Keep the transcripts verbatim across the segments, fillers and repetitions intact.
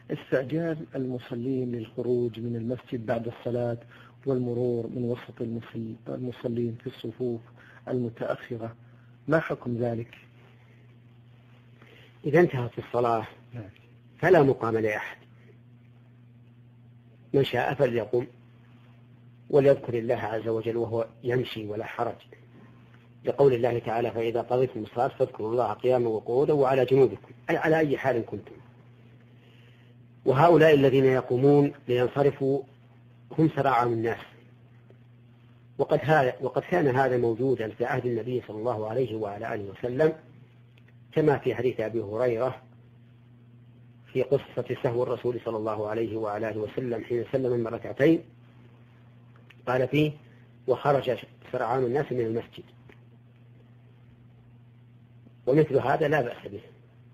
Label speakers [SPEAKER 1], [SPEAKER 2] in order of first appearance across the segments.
[SPEAKER 1] استعجال المصلين للخروج من المسجد بعد الصلاة والمرور من وسط المصلين في الصفوف المتأخرة، ما حكم ذلك؟
[SPEAKER 2] إذا انتهت الصلاة فلا مقام لأحد، من شاء فليقم وليذكر الله عز وجل وهو يمشي ولا حرج، لقول الله تعالى: فإذا قضيتم الصلاة فاذكروا الله قياما وقعودا وعلى جنوبكم، أي على أي حال كنتم. وهؤلاء الذين يقومون لينصرفوا هم سراع الناس، وقد, هذا وقد كان هذا موجودا في عهد النبي صلى الله عليه وعلى آله وسلم، كما في حديث أبي هريرة في قصة سهو الرسول صلى الله عليه وعلى آله وسلم حين سلم من ركعتين، قال فيه: وخرج سرعان الناس من المسجد. ومثل هذا لا بأس به.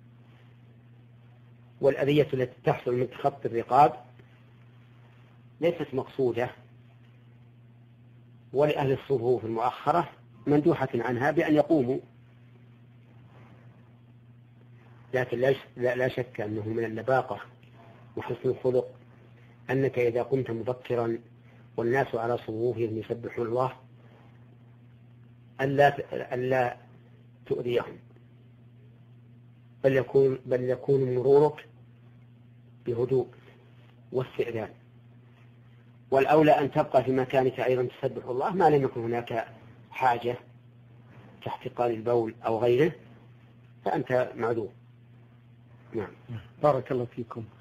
[SPEAKER 2] والأذية التي تحصل من تخطي الرقاب ليست مقصودة، ولأهل الصفوف المؤخرة مندوحة عنها بأن يقوموا، لكن لا شك أنه من اللباقة وحسن الخلق أنك إذا قمت مبكرا والناس على صفوفهم يسبحون الله ألا ألا تؤذيهم، بل يكون بل يكون مرورك بهدوء واستئذان. والأولى أن تبقى في مكانك أيضا تسبح الله ما لم يكن هناك حاجة كاحتقان البول أو غيره، فأنت معذور. نعم.
[SPEAKER 1] بارك الله فيكم.